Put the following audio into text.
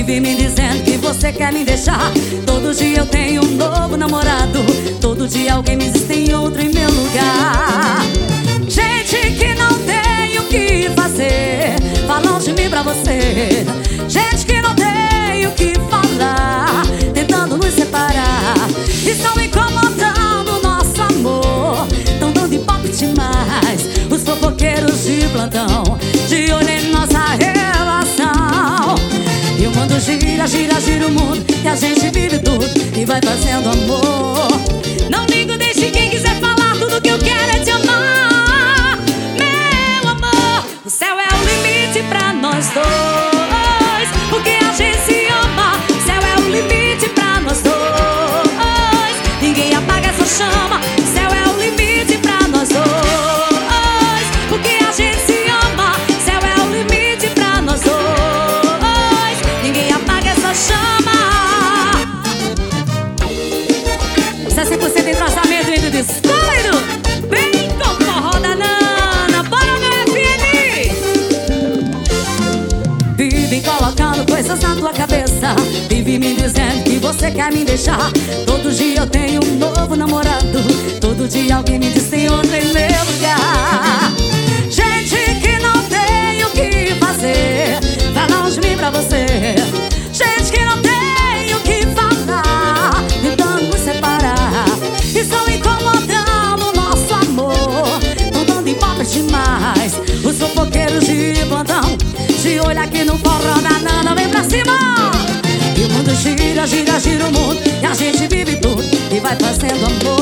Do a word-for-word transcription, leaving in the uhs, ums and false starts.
Vive me dizendo que você quer me deixar. Todo dia eu tenho um novo namorado. Todo dia alguém me diz tem outro em meu lugar. Gente que não tem o que fazer, falam de mim pra você. Gente que não tem o que falar, tentando nos separar. Estão incomodando o nosso amor, tão dando ibope demais. Os fofoqueiros de plantão, de olho em nossa relação. E o mundo gira, gira, gira o mundo, e a gente vive tudo e vai fazendo amor. Não ligo, deixe quem quiser falar, tudo que eu quero é te amar. Meu amor, o céu é o limite pra nós dois, porque a gente se ama. O céu é o limite pra nós dois, ninguém apaga essa chama. O céu é o limite pra nós dois, porque a gente se ama. O céu é o limite pra nós dois, ninguém apaga essa chama. Isso é cem por cento entrosamento entre descoiro. Vem com forró da Nana, bora meu F N. Vive colocando coisas na tua cabeça, vive me dizendo que você quer me deixar. Todo dia eu tenho um novo namorado, todo dia alguém me diz tem outro em meu lugar. Gente que não tem o que fazer, falam de mim pra você. Gente que não tem o que falar, tentando nos separar. Estão incomodando o nosso amor, tão dando ibope demais. Os fofoqueiros de plantão, de olho aqui no forró da Nana, vem pra cima. E o mundo gira, gira, gira o mundo, e a gente vive tudo e vai fazendo amor.